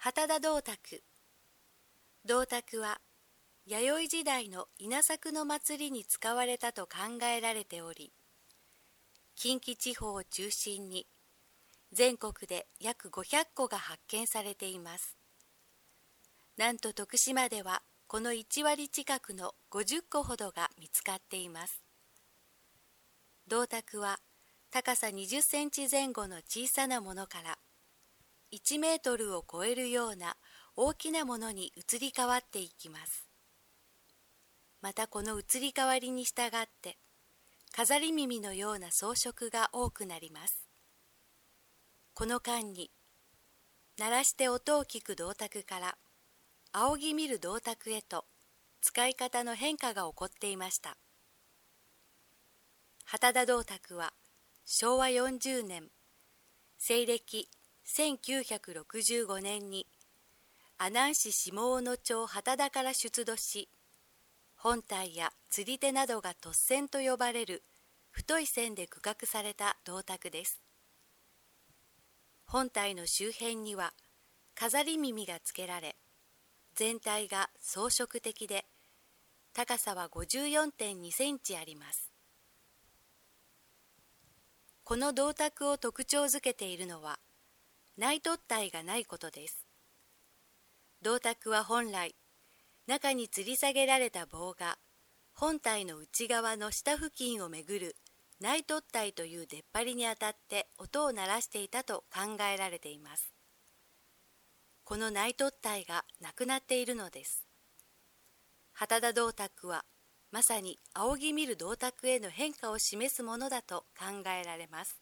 幡田銅鐸。銅鐸は弥生時代の稲作の祭りに使われたと考えられており、近畿地方を中心に全国で約500個が発見されています。なんと徳島ではこの1割近くの50個ほどが見つかっています。銅鐸は高さ20センチ前後の小さなものから1メートルを超えるような大きなものに移り変わっていきます。またこの移り変わりに従って飾り耳のような装飾が多くなります。この間に鳴らして音を聞く銅鐸から仰ぎ見る銅鐸へと使い方の変化が起こっていました。幡田銅鐸は昭和40年西暦1965年に阿南市下大野町幡田から出土し、本体や釣り手などが突線と呼ばれる太い線で区画された銅鐸です。本体の周辺には飾り耳がつけられ、全体が装飾的で高さは 54.2 センチあります。この銅鐸を特徴づけているのは内突体がないことです。銅鐸は本来中に吊り下げられた棒が本体の内側の下付近をめぐる内突体という出っ張りに当たって音を鳴らしていたと考えられています。この内突体がなくなっているのです。幡田銅鐸はまさに仰ぎ見る銅鐸への変化を示すものだと考えられます。